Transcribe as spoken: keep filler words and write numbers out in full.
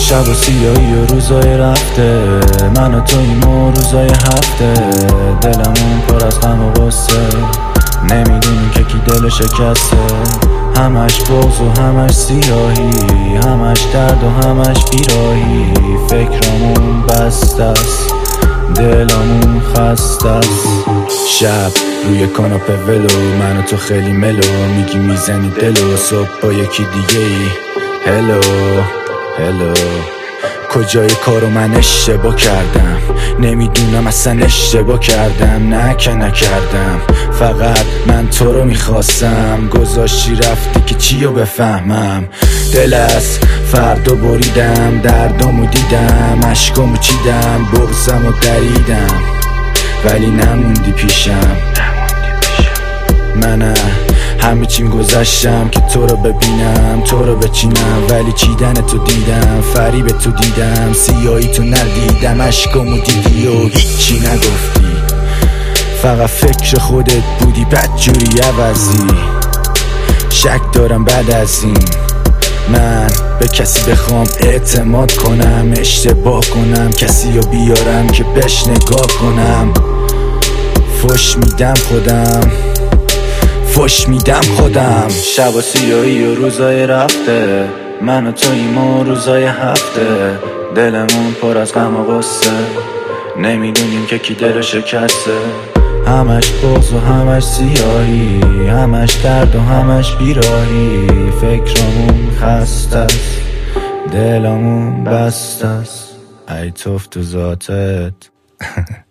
شب و سیاهی و روزای رفته، من و توییم و روزای هفته. دلمون پر از غم و غصه، نمیدونیم که کی دل شکسته. همش بغض و همش سیاهی، همش درد و همش بیراهی. فکرامون بسته است، دلمون خسته است. شب روی کاناپه ولو، من و تو خیلی ملو، میگی میزنی دلو. صبح با یکی دیگه ای هلو هلو. کجای کارو من اشتباه کردم، نمیدونم اصلا اشتباه کردم. نه که نکردم، فقط من تو رو میخواستم. گذاشتی رفتی که چیو بفهمم. دل از فردا بریدم، دردامو دیدم، عشقامو چیدم، بغضمو دریدم، ولی نموندی پیشم. من همه چیم گذاشتم که تو رو ببینم، تو رو بچینم، ولی چیدن تو دیدم، فریب تو دیدم، سیاهی تو ندیدم. عشقامو دیدی و هیچی نگفتی، فقط فکر خودت بودی، بدجوری عوضی. شک دارم بعد از این من به کسی بخوام اعتماد کنم، اشتباه کنم، کسی رو بیارم که بهش نگاه کنم. فش میدم خودم، فش میدم خودم. شب و سیاهی و روزای رفته، من و توییم و روزای هفته. دلمون پر از غم و غصه، نمیدونیم که کی دل شکسته. همش بغض و همش سیاهی، همش درد و همش بیراهی. فکرامون خسته است، دلمون بسته است. ای توف تو ذاتت